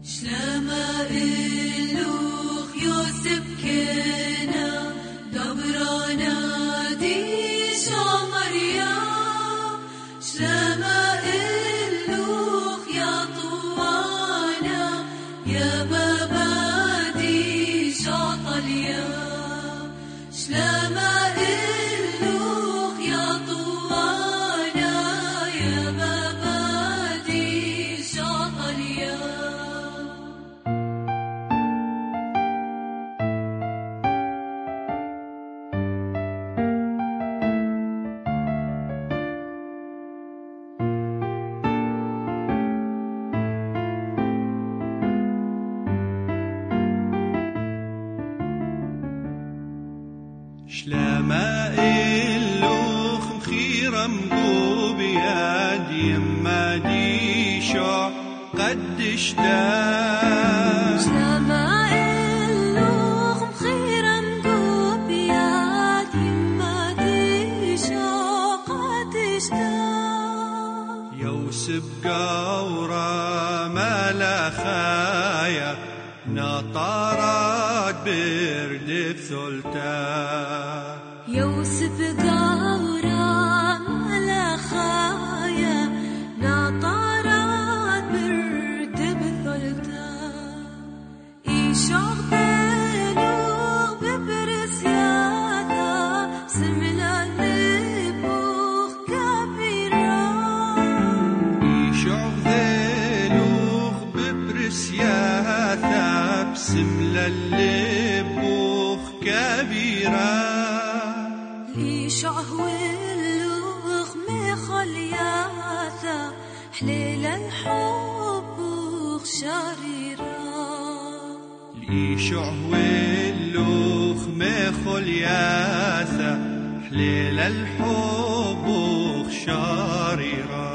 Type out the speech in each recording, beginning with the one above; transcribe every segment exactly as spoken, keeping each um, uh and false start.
شلما إلوخ يوسف كنا دبرانا دي شامريا شلما إلوخ يا طوانا يا بابا دي شاطليا شلما إلوخ يا طوانا يا بابا دي شاطليا شلما إلوخ مخيرة مقوب ياد يما ديشو قدشتا شلما إلوخ مخيرة مقوب ياد يما ديشو قدشتا يوسف قورا ملخايا نطارات برد بثلتا يوسف قورا ملخايا نطارات برد بثلتا إيشوغ بلوغ ببرسياتا سملا لبوخ كبيرا يشوف ذلوخ ببرسياتا بسملا اللبوخ كبيرة ليشعه اللوخ مخلياتا حليل الحب وخشريرا ليشوه اللوخ مخلياتا حليل الحب وخشريرا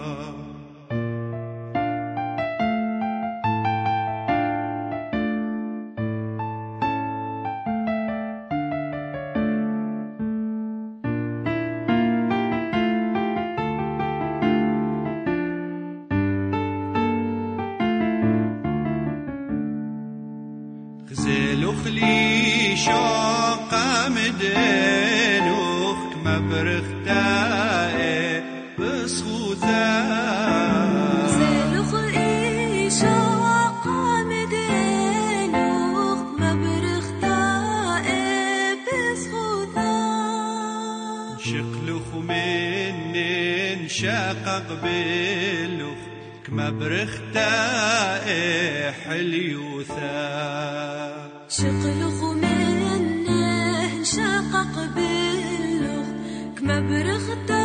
زلوخ لي شوقا مدينوخ كما برختائي بسخوثا زلوخ لي شوقا مدينوخ كما برختائي بسخوثا شقلوخ منين شاقق بلوخ كما برختائي حليوثا شقلخ منه شقق باللخ كما برغدا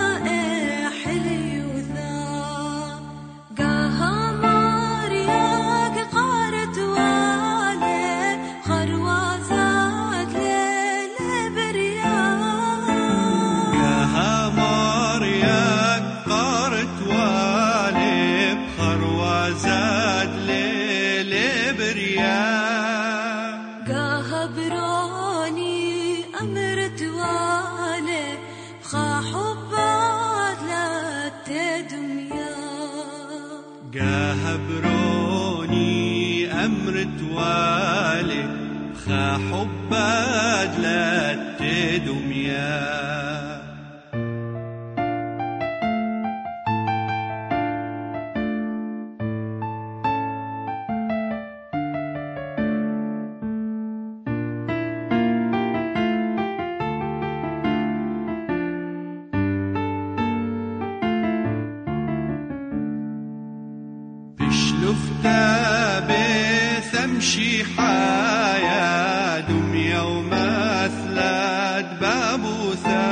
حليوثا قاها مارياك قارت والي خروازات للبريا قاها مارياك قارت والي بخروازات للبريا قاها براني أمرت والي بخا حبات لا تدميا قاها بروني أمرت والي بخا حبات لا تدميا بشلفتا بثمشي حياة دمية ومثلات بابوثا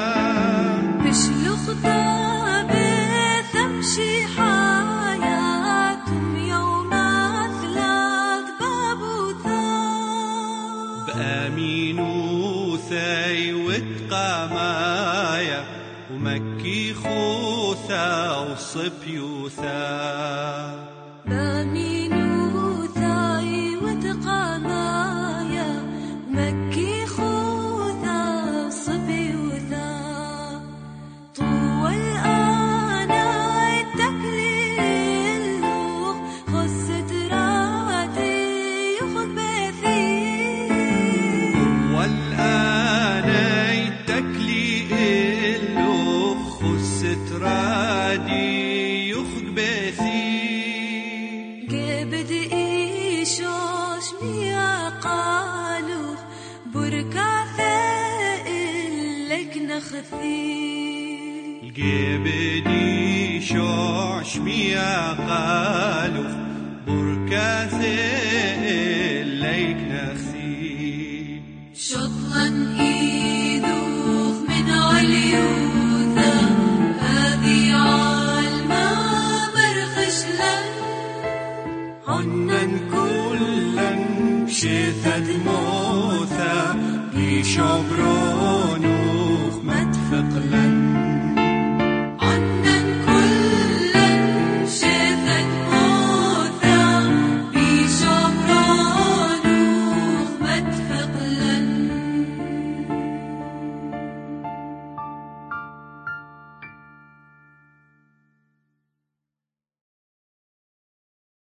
بشلختا بثمشي حياتهم يوم أثلات بابوثا بأمين وثاي وتقامايا ومكي خوثا وصبيوثا بامين وثاي وتقامايا ومكي خوثا صبيوثا طول آنا التكليل خصت جبد إيشوش ميا قالوخ بركاثة إلك نخثي الجبدي شوش ميا قالوخ بركاثة إلك نخثي شطلا إيدوخ من عليوثا هذه عالما مرخشلا عنن كلا شثت موثا بشبر